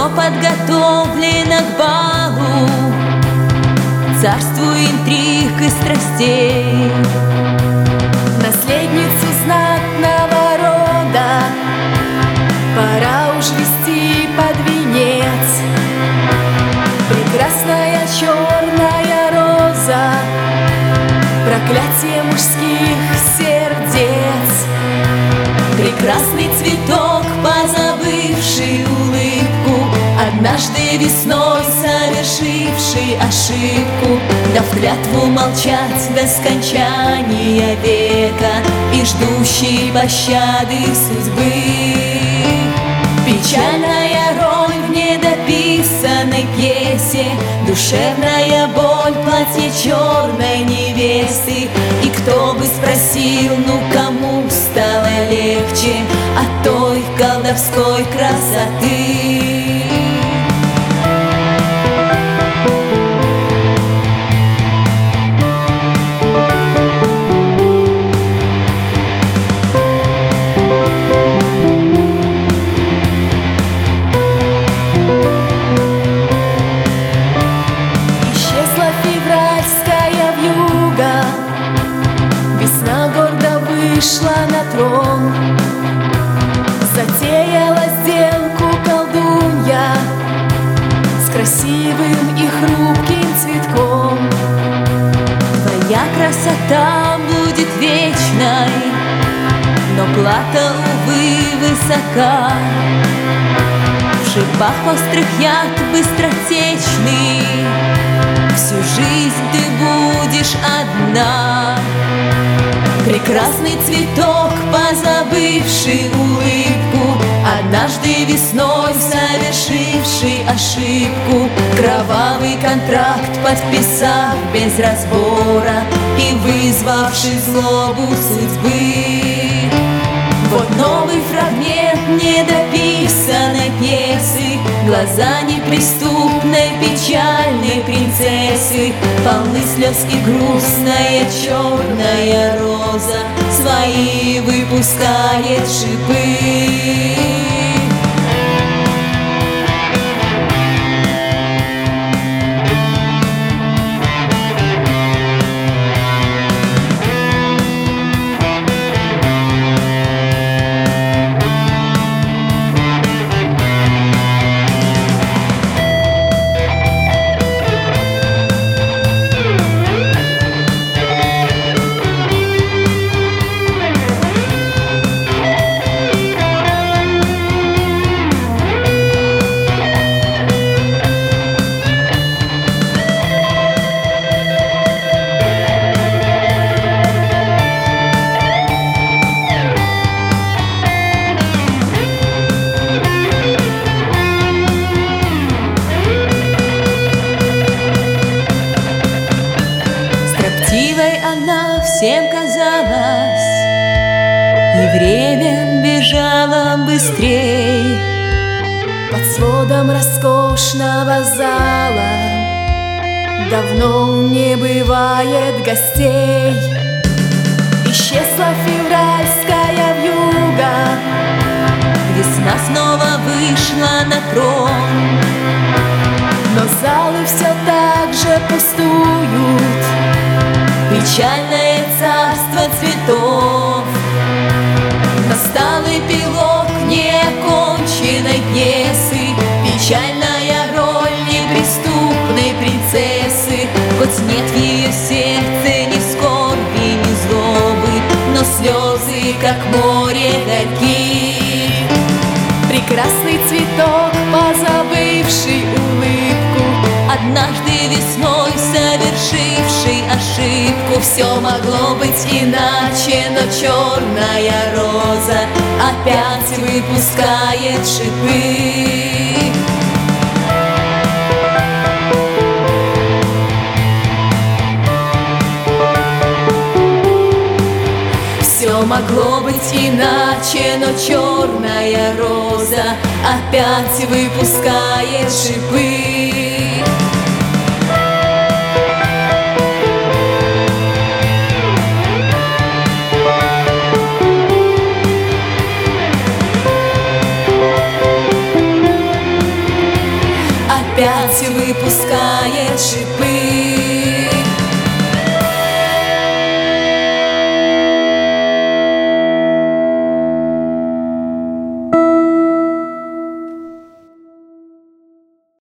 Все подготовлено к балу, царству интриг и страстей. Наследницу знатного рода пора уж вести под венец. Прекрасная черная роза, проклятие мужских сердец. Прекрасный цветок, позабывший улыбку, однажды весной совершивший ошибку, дав клятву молчать до скончания века и ждущий пощады судьбы. Печальная роль в недописанной пьесе, душевная боль платье черной невесты. И кто бы спросил, ну кому стало легче от той колдовской красоты? Вышла на трон, затеяла сделку колдунья с красивым и хрупким цветком. Твоя красота будет вечной, но плата, увы, высока. В шипах острых яд быстротечный, всю жизнь ты будешь одна. Прекрасный цветок, позабывший улыбку, однажды весной совершивший ошибку, кровавый контракт подписав без разбора и вызвавший злобу судьбы. Вот новый фрагмент недописанной пьесы, глаза неприступной печальной принцессы, полны слез и грустная черная роза свои выпускает шипы. Она всем казалась, и время бежало быстрей. Под сводом роскошного зала давно не бывает гостей. Исчезла февральская вьюга, весна снова вышла на трон. Но залы все так же пустуют, печальное царство цветов. Настал эпилог неоконченной пьесы, печальная роль неприступной принцессы. Хоть нет в ее сердце ни скорби, ни злобы, но слезы, как море, горьки. Прекрасный цветок, позабывший улыбку, однажды весной совершивший ошибку. Все могло быть иначе, но черная роза опять выпускает шипы. Все могло быть иначе, но черная роза опять выпускает шипы.